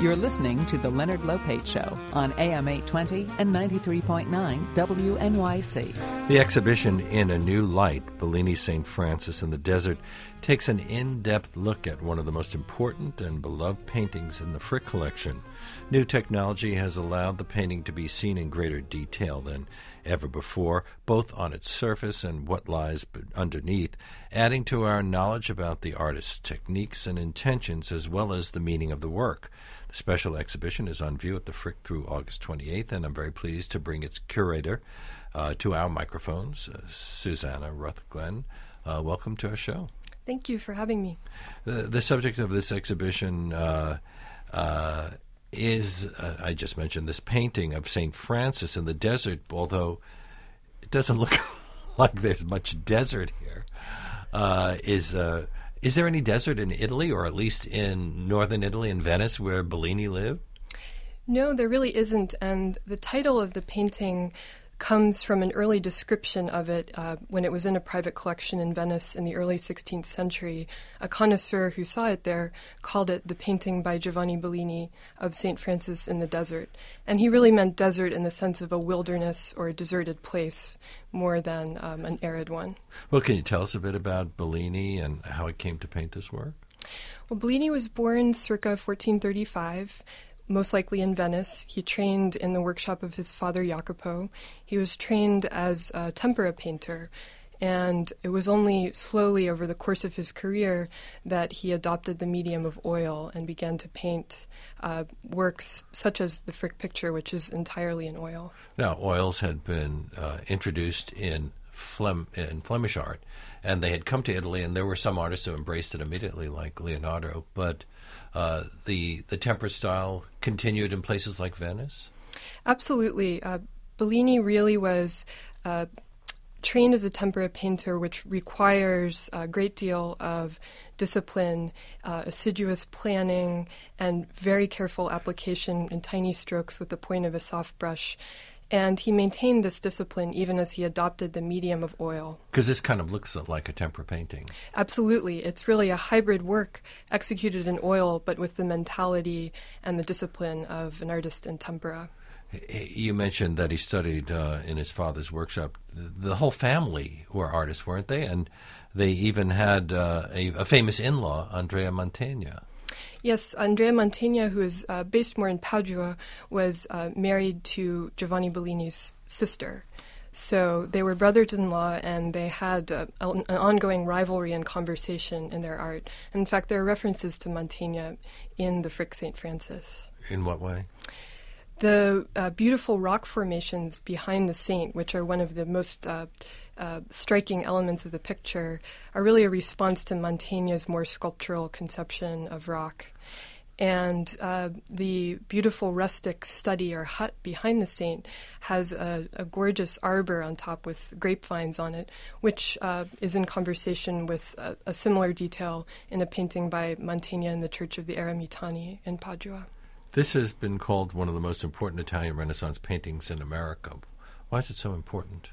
You're listening to The Leonard Lopate Show on AM 820 and 93.9 WNYC. The exhibition In a New Light, Bellini's St. Francis in the Desert, takes an in-depth look at one of the most important and beloved paintings in the Frick collection. New technology has allowed the painting to be seen in greater detail than ever before, both on its surface and what lies underneath, adding to our knowledge about the artist's techniques and intentions as well as the meaning of the work. The special exhibition is on view at the Frick through August 28th, and I'm very pleased to bring its curator to our microphones, Susanna Ruthglen. Welcome to our show. Thank you for having me. The subject of this exhibition is, I just mentioned, this painting of St. Francis in the desert, although it doesn't look like there's much desert here. Is there any desert in Italy, or at least in northern Italy, in Venice, where Bellini lived? No, there really isn't, and the title of the painting comes from an early description of it when it was in a private collection in Venice in the early 16th century. A connoisseur who saw it there called it the painting by Giovanni Bellini of St. Francis in the Desert. And he really meant desert in the sense of a wilderness or a deserted place more than an arid one. Well, can you tell us a bit about Bellini and how he came to paint this work? Well, Bellini was born circa 1435, most likely in Venice. He trained in the workshop of his father, Jacopo. He was trained as a tempera painter, and it was only slowly over the course of his career that he adopted the medium of oil and began to paint works such as the Frick picture, which is entirely in oil. Now, oils had been introduced in Flemish art, and they had come to Italy, and there were some artists who embraced it immediately, like Leonardo, but the tempera style continued in places like Venice? Absolutely. Bellini really was trained as a tempera painter, which requires a great deal of discipline, assiduous planning, and very careful application in tiny strokes with the point of a soft brush. And he maintained this discipline even as he adopted the medium of oil. Because this kind of looks like a tempera painting. Absolutely. It's really a hybrid work executed in oil, but with the mentality and the discipline of an artist in tempera. You mentioned that he studied in his father's workshop. The whole family were artists, weren't they? And they even had a famous in-law, Andrea Mantegna. Yes, Andrea Mantegna, who is based more in Padua, was married to Giovanni Bellini's sister. So they were brothers-in-law, and they had an ongoing rivalry and conversation in their art. And in fact, there are references to Mantegna in the Frick St. Francis. In what way? The beautiful rock formations behind the saint, which are one of the most striking elements of the picture, are really a response to Mantegna's more sculptural conception of rock. And the beautiful rustic study or hut behind the saint has a gorgeous arbor on top with grapevines on it, which is in conversation with a similar detail in a painting by Mantegna in the Church of the Eremitani in Padua. This has been called one of the most important Italian Renaissance paintings in America. Why is it so important?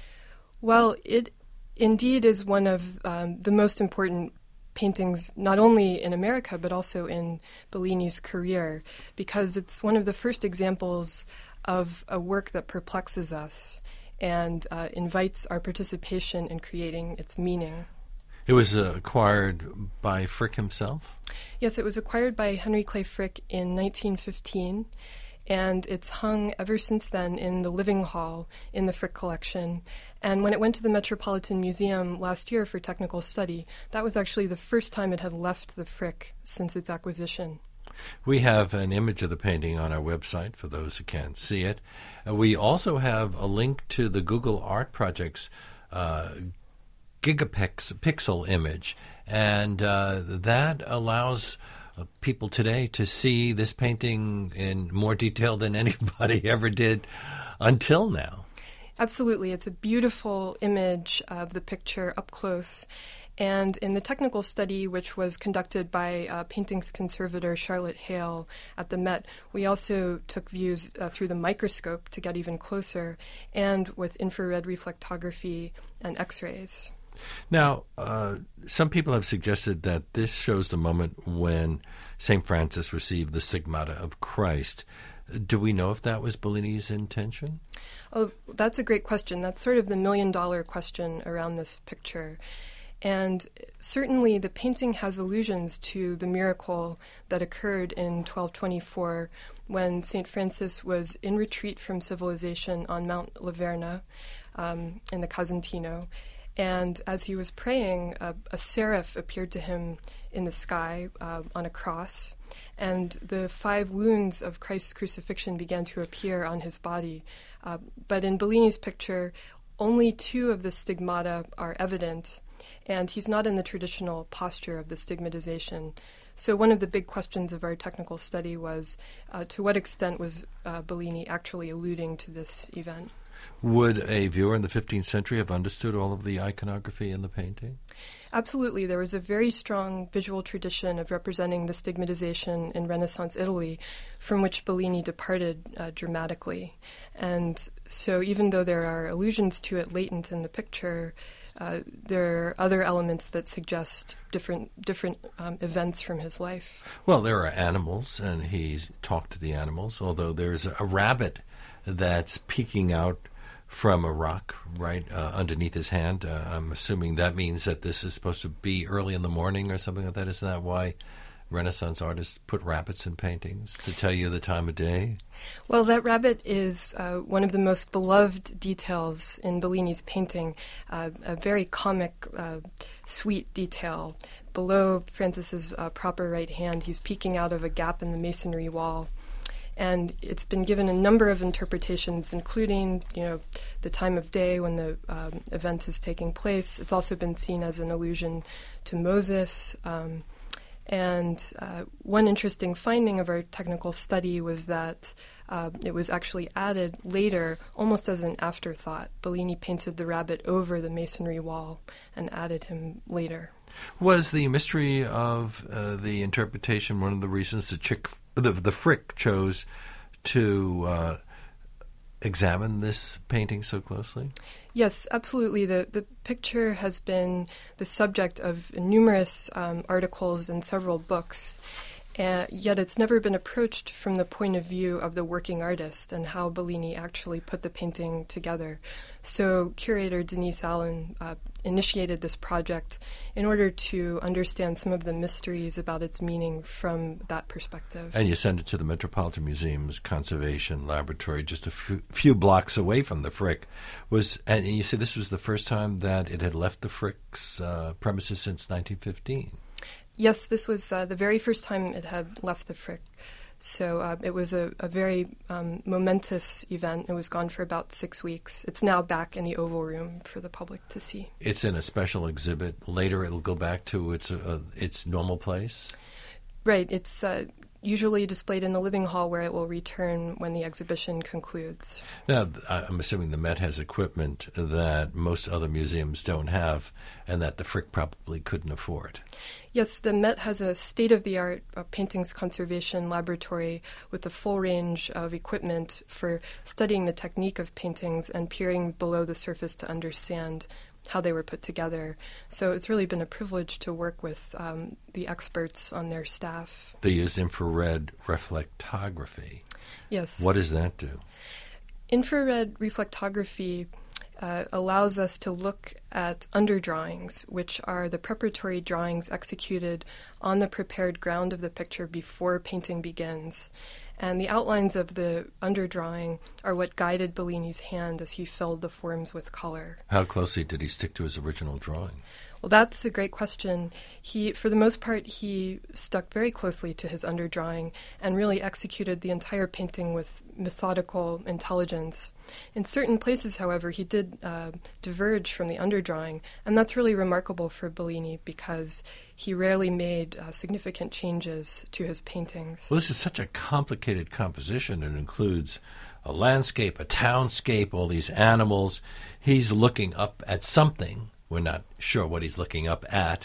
Well, it indeed is one of the most important paintings, not only in America, but also in Bellini's career, because it's one of the first examples of a work that perplexes us and invites our participation in creating its meaning. It was acquired by Frick himself? Yes, it was acquired by Henry Clay Frick in 1915, and it's hung ever since then in the Living Hall in the Frick collection. And when it went to the Metropolitan Museum last year for technical study, that was actually the first time it had left the Frick since its acquisition. We have an image of the painting on our website for those who can't see it. We also have a link to the Google Art Project's gigapixel image, and that allows people today to see this painting in more detail than anybody ever did until now. Absolutely. It's a beautiful image of the picture up close. And in the technical study, which was conducted by paintings conservator Charlotte Hale at the Met, we also took views through the microscope to get even closer, and with infrared reflectography and X-rays. Now, some people have suggested that this shows the moment when St. Francis received the stigmata of Christ. Do we know if that was Bellini's intention? Oh, that's a great question. That's sort of the million-dollar question around this picture. And certainly the painting has allusions to the miracle that occurred in 1224 when St. Francis was in retreat from civilization on Mount Laverna in the Casentino. And as he was praying, a seraph appeared to him in the sky on a cross, and the 5 wounds of Christ's crucifixion began to appear on his body. But in Bellini's picture, only 2 of the stigmata are evident, and he's not in the traditional posture of the stigmatization. So one of the big questions of our technical study was, to what extent was Bellini actually alluding to this event? Would a viewer in the 15th century have understood all of the iconography in the painting? Absolutely. There was a very strong visual tradition of representing the stigmatization in Renaissance Italy, from which Bellini departed dramatically. And so even though there are allusions to it latent in the picture, there are other elements that suggest different events from his life. Well, there are animals, and he talked to the animals, although there's a rabbit that's peeking out from a rock right underneath his hand. I'm assuming that means that this is supposed to be early in the morning or something like that. Isn't that why Renaissance artists put rabbits in paintings, to tell you the time of day? Well, that rabbit is one of the most beloved details in Bellini's painting, a very comic, sweet detail. Below Francis's proper right hand, he's peeking out of a gap in the masonry wall. And it's been given a number of interpretations, including, the time of day when the event is taking place. It's also been seen as an allusion to Moses. And one interesting finding of our technical study was that it was actually added later, almost as an afterthought. Bellini painted the rabbit over the masonry wall and added him later. Was the mystery of the interpretation one of the reasons the Frick chose to examine this painting so closely? Yes, absolutely. The picture has been the subject of numerous articles and several books, yet it's never been approached from the point of view of the working artist and how Bellini actually put the painting together. So curator Denise Allen initiated this project in order to understand some of the mysteries about its meaning from that perspective. And you sent it to the Metropolitan Museum's Conservation Laboratory, just a few blocks away from the Frick. And you said this was the first time that it had left the Frick's premises since 1915. Yes, this was the very first time it had left the Frick. So it was a very momentous event. It was gone for about 6 weeks. It's now back in the Oval Room for the public to see. It's in a special exhibit. Later it'll go back to its normal place? Right. It's usually displayed in the living hall, where it will return when the exhibition concludes. Now, I'm assuming the Met has equipment that most other museums don't have and that the Frick probably couldn't afford. Yes, the Met has a state-of-the-art paintings conservation laboratory with a full range of equipment for studying the technique of paintings and peering below the surface to understand how they were put together. So it's really been a privilege to work with the experts on their staff. They use infrared reflectography. Yes. What does that do? Infrared reflectography allows us to look at underdrawings, which are the preparatory drawings executed on the prepared ground of the picture before painting begins. And the outlines of the underdrawing are what guided Bellini's hand as he filled the forms with color. How closely did he stick to his original drawing? Well, that's a great question. For the most part, he stuck very closely to his underdrawing and really executed the entire painting with methodical intelligence. In certain places, however, he did diverge from the underdrawing, and that's really remarkable for Bellini because he rarely made significant changes to his paintings. Well, this is such a complicated composition. It includes a landscape, a townscape, all these animals. He's looking up at something. We're not sure what he's looking up at,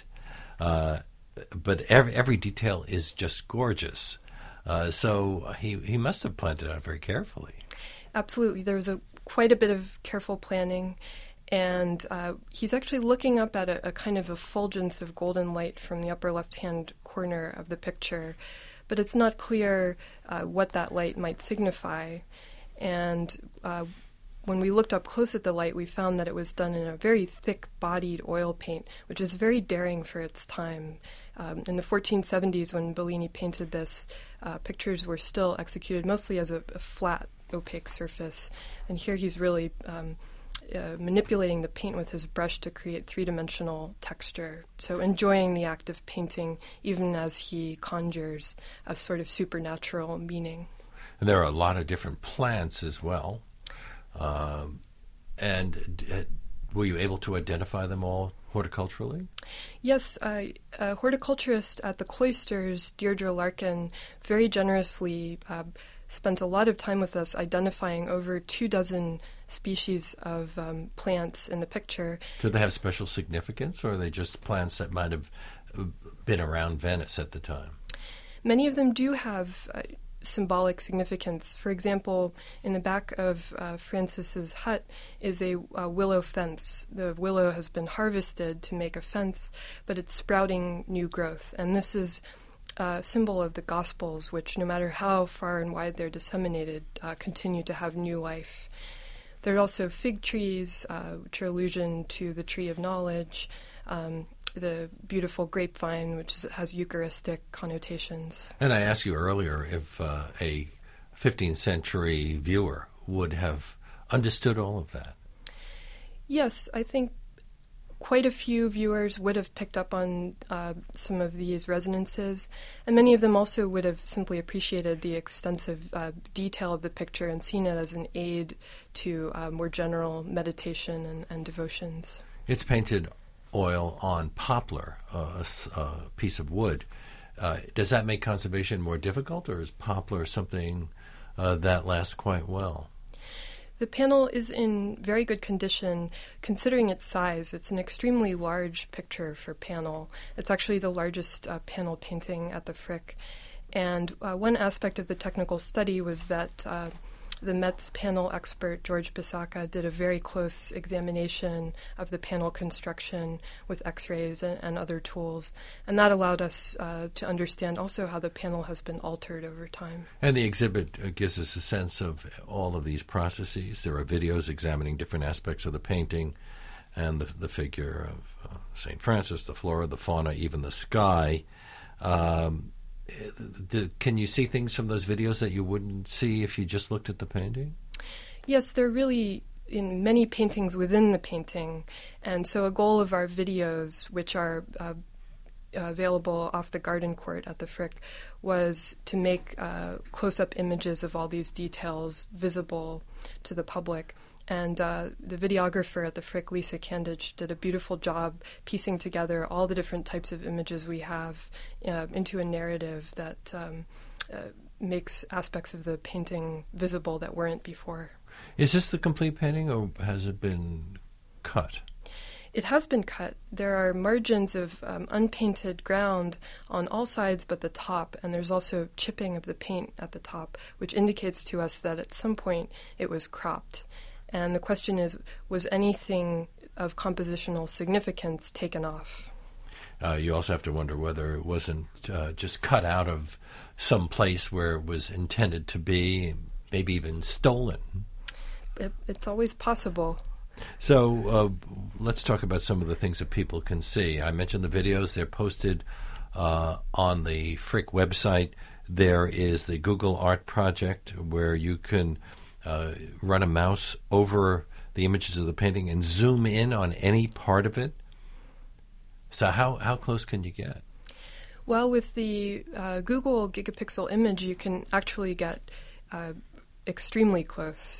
but every detail is just gorgeous. So he must have planned it out very carefully. Absolutely. There was quite a bit of careful planning, And he's actually looking up at a kind of effulgence of golden light from the upper left-hand corner of the picture, but it's not clear what that light might signify. And when we looked up close at the light, we found that it was done in a very thick-bodied oil paint, which is very daring for its time. In the 1470s, when Bellini painted this, pictures were still executed mostly as a flat, opaque surface. And here he's really manipulating the paint with his brush to create three-dimensional texture. So enjoying the act of painting, even as he conjures a sort of supernatural meaning. And there are a lot of different plants as well. And were you able to identify them all horticulturally? Yes, a horticulturist at the cloisters, Deirdre Larkin, very generously spent a lot of time with us identifying over 24 species of plants in the picture. Do they have special significance, or are they just plants that might have been around Venice at the time? Many of them do have symbolic significance. For example, in the back of Francis's hut is a willow fence. The willow has been harvested to make a fence, but it's sprouting new growth. And this is a symbol of the Gospels, which, no matter how far and wide they're disseminated, continue to have new life. There are also fig trees, which are allusion to the tree of knowledge, the beautiful grapevine, which has Eucharistic connotations. And I asked you earlier if a 15th century viewer would have understood all of that. Yes, I think quite a few viewers would have picked up on some of these resonances, and many of them also would have simply appreciated the extensive detail of the picture and seen it as an aid to more general meditation and devotions. It's painted oil on poplar, a piece of wood. Does that make conservation more difficult, or is poplar something that lasts quite well? The panel is in very good condition, considering its size. It's an extremely large picture for panel. It's actually the largest panel painting at the Frick. And one aspect of the technical study was that the Met's panel expert, George Bisacca, did a very close examination of the panel construction with X-rays and other tools. And that allowed us to understand also how the panel has been altered over time. And the exhibit gives us a sense of all of these processes. There are videos examining different aspects of the painting and the figure of St. Francis, the flora, the fauna, even the sky. Can you see things from those videos that you wouldn't see if you just looked at the painting? Yes, there are really in many paintings within the painting. And so a goal of our videos, which are available off the garden court at the Frick, was to make close-up images of all these details visible to the public. And the videographer at the Frick, Lisa Kandich, did a beautiful job piecing together all the different types of images we have into a narrative that makes aspects of the painting visible that weren't before. Is this the complete painting, or has it been cut? It has been cut. There are margins of unpainted ground on all sides but the top, and there's also chipping of the paint at the top, which indicates to us that at some point it was cropped. And the question is, was anything of compositional significance taken off? You also have to wonder whether it wasn't just cut out of some place where it was intended to be, maybe even stolen. It's always possible. So let's talk about some of the things that people can see. I mentioned the videos. They're posted on the Frick website. There is the Google Art Project, where you can run a mouse over the images of the painting and zoom in on any part of it. So how close can you get? Well, with the Google Gigapixel image, you can actually get extremely close.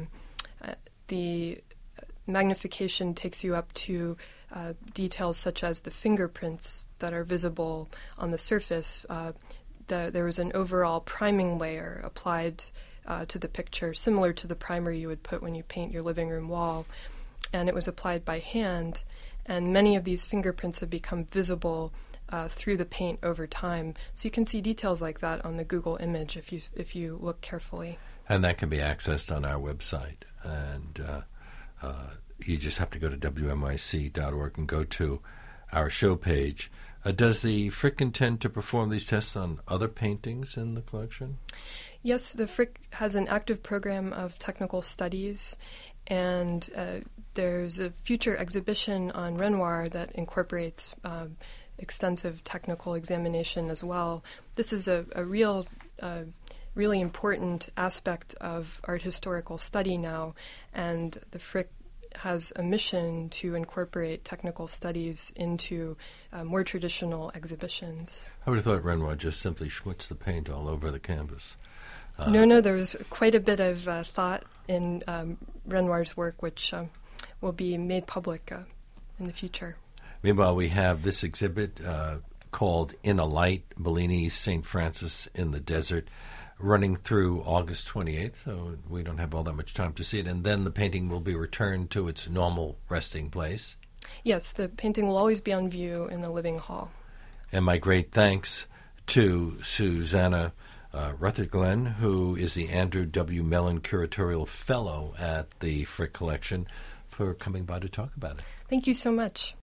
The magnification takes you up to details such as the fingerprints that are visible on the surface. There was an overall priming layer applied to the picture, similar to the primer you would put when you paint your living room wall, and it was applied by hand, and many of these fingerprints have become visible through the paint over time. So you can see details like that on the Google image if you look carefully. And that can be accessed on our website. And you just have to go to WNYC.org and go to our show page. Does the Frick intend to perform these tests on other paintings in the collection? Yes, the Frick has an active program of technical studies, and there's a future exhibition on Renoir that incorporates extensive technical examination as well. This is a really important aspect of art historical study now, and the Frick has a mission to incorporate technical studies into more traditional exhibitions. I would have thought Renoir just simply schmutzed the paint all over the canvas. No, there was quite a bit of thought in Renoir's work, which will be made public in the future. Meanwhile, we have this exhibit called In a Light, Bellini's St. Francis in the Desert, running through August 28th, so we don't have all that much time to see it. And then the painting will be returned to its normal resting place. Yes, the painting will always be on view in the living hall. And my great thanks to Susanna Rutherglen, who is the Andrew W. Mellon Curatorial Fellow at the Frick Collection, for coming by to talk about it. Thank you so much.